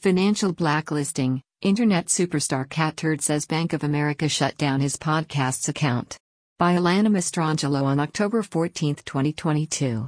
Financial blacklisting. Internet superstar Cat Turd says Bank of America shut down his podcast's account. By Alana Mastrangelo on October 14, 2022.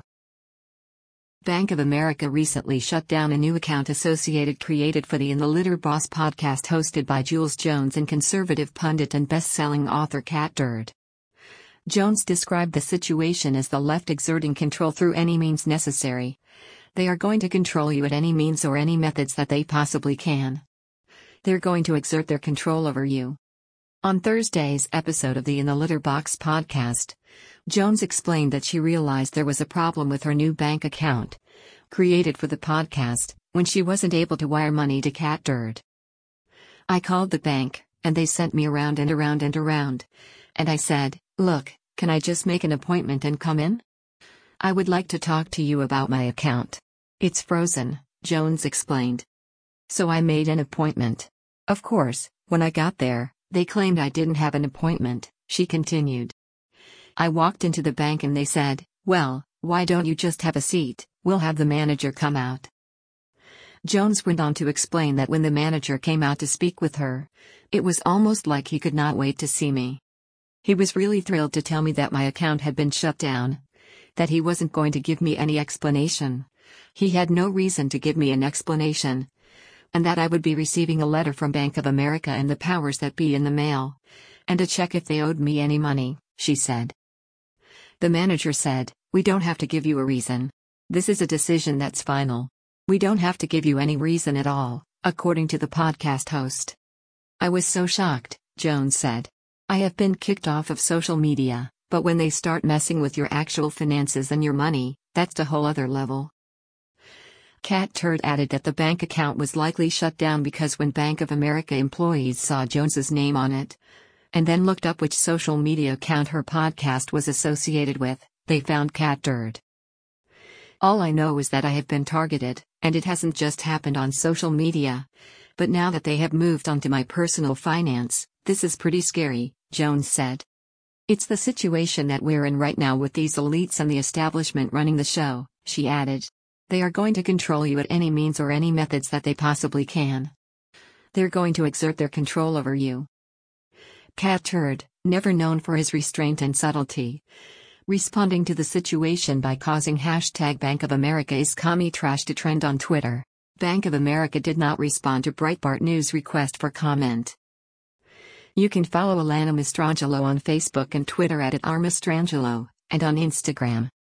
Bank of America recently shut down a new account created for the In the Litter Boss podcast hosted by Jules Jones and conservative pundit and best-selling author Cat Turd. Jones described the situation as the left exerting control through any means necessary. They are going to control you at any means or any methods that they possibly can. They're going to exert their control over you. On Thursday's episode of the In the Litter Box podcast, Jones explained that she realized there was a problem with her new bank account, created for the podcast, when she wasn't able to wire money to Cat Turd. I called the bank, and they sent me around and around and around. And I said, "Look, can I just make an appointment and come in? I would like to talk to you about my account. It's frozen," Jones explained. "So I made an appointment. Of course, when I got there, they claimed I didn't have an appointment," she continued. "I walked into the bank and they said, 'Well, why don't you just have a seat? We'll have the manager come out.'" Jones went on to explain that when the manager came out to speak with her, it was almost like he could not wait to see me. He was really thrilled to tell me that my account had been shut down, that he wasn't going to give me any explanation. He had no reason to give me an explanation, and that I would be receiving a letter from Bank of America and the powers that be in the mail, and a check if they owed me any money, she said. The manager said, "We don't have to give you a reason. This is a decision that's final. We don't have to give you any reason at all," according to the podcast host. "I was so shocked," Jones said. "I have been kicked off of social media, but when they start messing with your actual finances and your money, that's a whole other level." Cat Turd added that the bank account was likely shut down because when Bank of America employees saw Jones's name on it, and then looked up which social media account her podcast was associated with, they found Cat Turd. "All I know is that I have been targeted, and it hasn't just happened on social media. But now that they have moved onto my personal finance, this is pretty scary," Jones said. "It's the situation that we're in right now with these elites and the establishment running the show," she added. "They are going to control you at any means or any methods that they possibly can. They're going to exert their control over you." Cat Turd, never known for his restraint and subtlety, responding to the situation by causing hashtag Bank of America is commie trash to trend on Twitter. Bank of America did not respond to Breitbart News' request for comment. You can follow Alana Mastrangelo on Facebook and Twitter at @rmastrangelo, and on Instagram